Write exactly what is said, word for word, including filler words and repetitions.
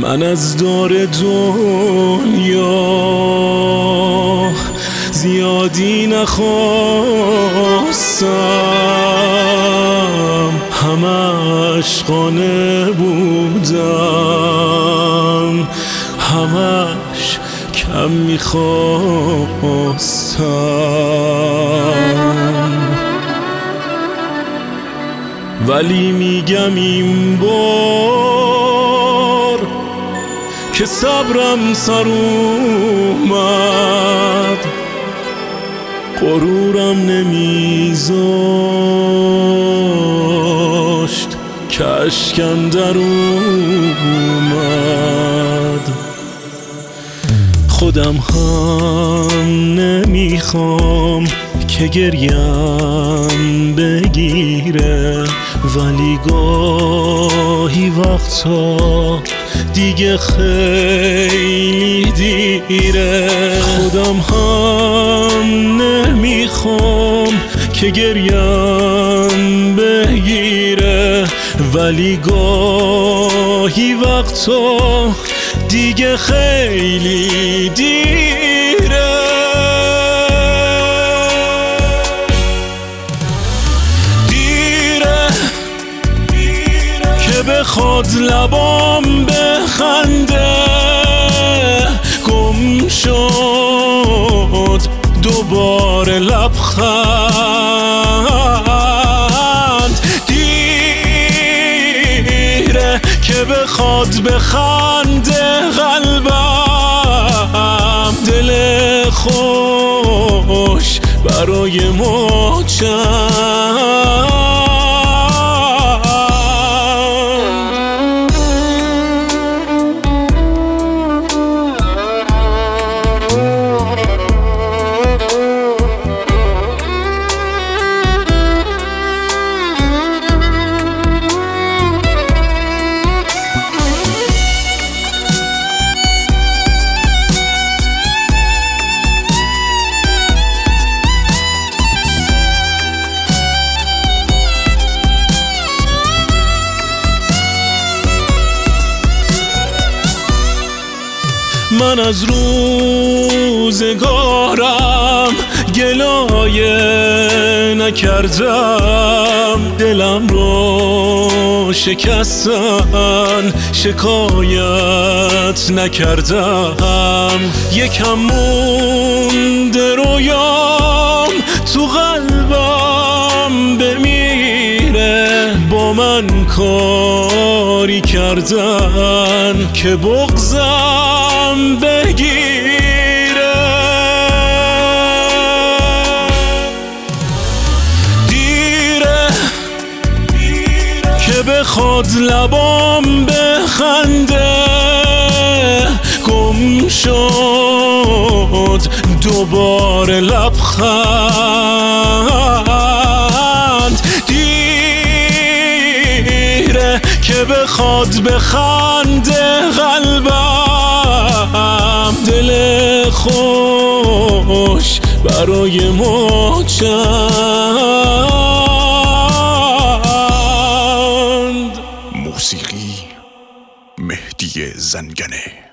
من از دار دنیا زیادی نخواستم، همش خانه بودم، همش کم میخواستم. ولی میگم این بار که صبرم سر اومد، غرورم نمیذاشت که اشکم در اومد. خودم هم نمیخوام که گریم بگیره، ولی گاهی وقتا دیگه خیلی دیره. خودم هم نمیخوام که گریم بگیره، ولی گاهی وقتا دیگه خیلی دیره. دیره که بخواد لبام بخنده، گم شد دوباره لبخند. دیره که بخواد بخنده قلبم، دل خوش برای ما چند. من از روزگارم گلایه نکردم، دلم رو شکستن شکایت نکردم. یکم مونده رویام تو قلبم بمیره، با من کاری کردن که بغضم بگیره. دیره که بخواد لبام بخنده، گم شد دوباره لبخند. دیره که بخواد بخنده قلبم، دل خوش برای ما چند. موسیقی مهدی زنگنه.